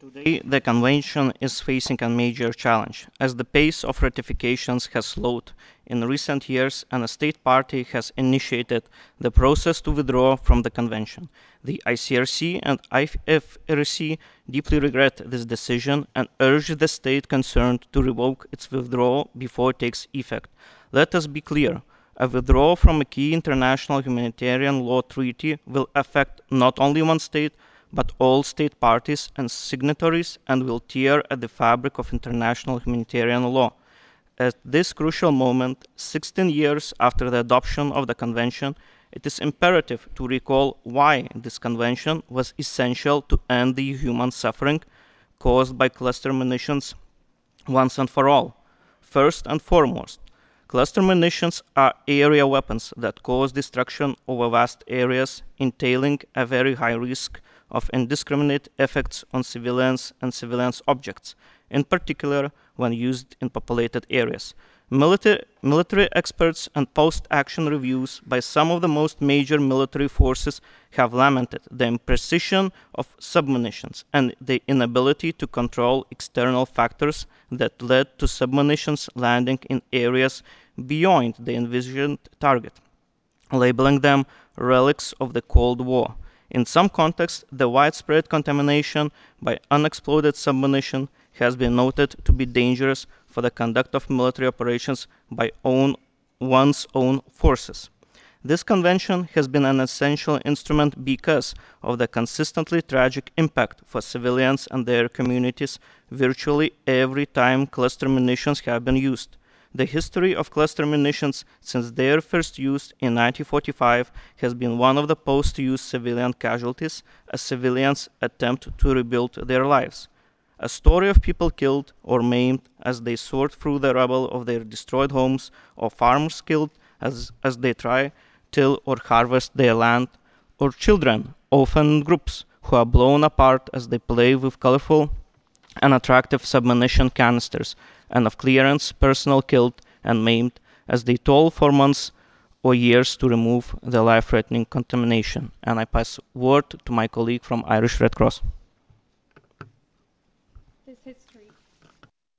Today, the Convention is facing a major challenge, as the pace of ratifications has slowed in recent years and a state party has initiated the process to withdraw from the Convention. The ICRC and IFRC deeply regret this decision and urge the state concerned to revoke its withdrawal before it takes effect. Let us be clear. A withdrawal from a key international humanitarian law treaty will affect not only one state, but all state parties and signatories and will tear at the fabric of international humanitarian law. At this crucial moment, 16 years after the adoption of the Convention, it is imperative to recall why this Convention was essential to end the human suffering caused by cluster munitions once and for all. First and foremost, cluster munitions are area weapons that cause destruction over vast areas, entailing a very high risk of indiscriminate effects on civilians and civilians objects, in particular when used in populated areas. Military experts and post-action reviews by some of the most major military forces have lamented the imprecision of submunitions and the inability to control external factors that led to submunitions landing in areas beyond the envisioned target, labeling them relics of the Cold War. In some contexts, the widespread contamination by unexploded submunition has been noted to be dangerous for the conduct of military operations by one's own forces. This convention has been an essential instrument because of the consistently tragic impact for civilians and their communities virtually every time cluster munitions have been used. The history of cluster munitions since their first use in 1945 has been one of the post-use civilian casualties as civilians attempt to rebuild their lives. A story of people killed or maimed as they sort through the rubble of their destroyed homes, or farmers killed as they try till or harvest their land, or children, often in groups, who are blown apart as they play with colorful and attractive submunition canisters, and of clearance personnel killed and maimed as they toil for months or years to remove the life-threatening contamination. And I pass word to my colleague from Irish Red Cross.